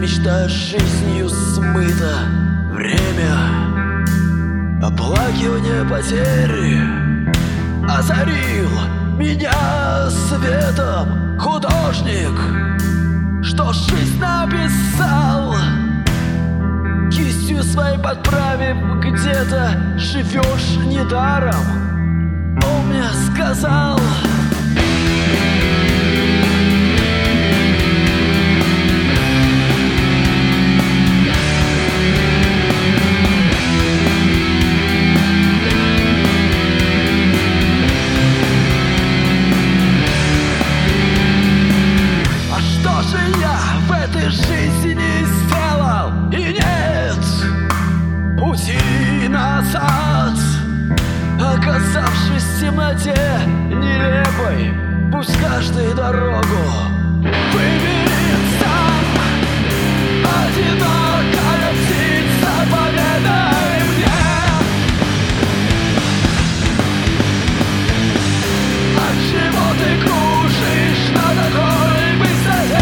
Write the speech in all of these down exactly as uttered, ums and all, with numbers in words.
мечта жизнью смыта. Время оплакивания потери озарил меня светом художник, что жизнь написал, кистью своей подправив где-то живешь недаром. Он мне сказал: жизни сделал, и нет пути назад. Оказавшись в темноте нелепой, пусть каждый дорогу выберет сам. Одинокая птица, поведай мне, отчего ты кружишь на такой высоте?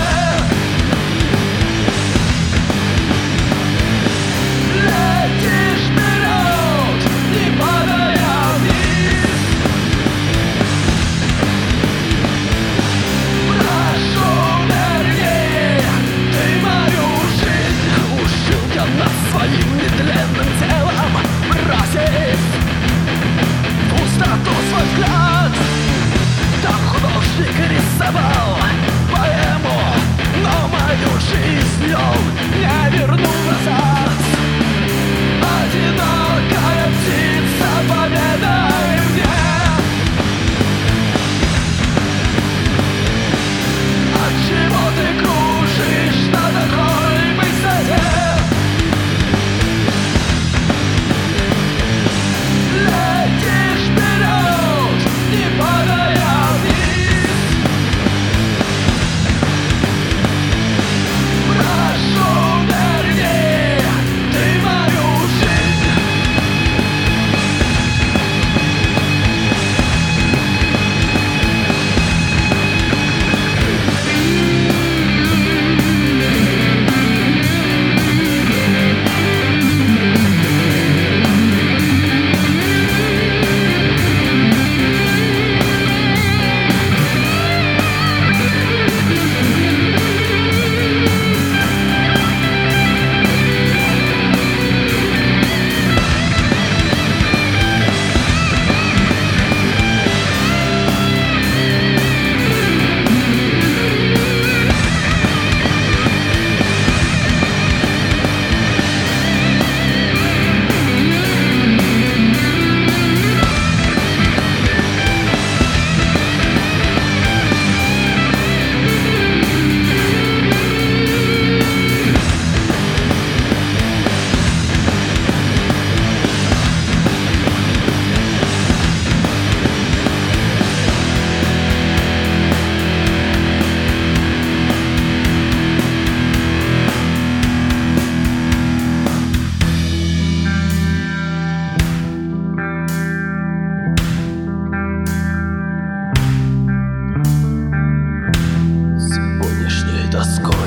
Своим нетленным телом бросив пустоту свой взгляд. Там художник рисовал поэму, но мою жизнь он не вернул назад. Одинокая птица, поведай мне, отчего ты кружишь на такой высоте?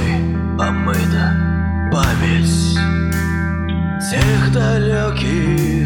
Омыта память тех далеких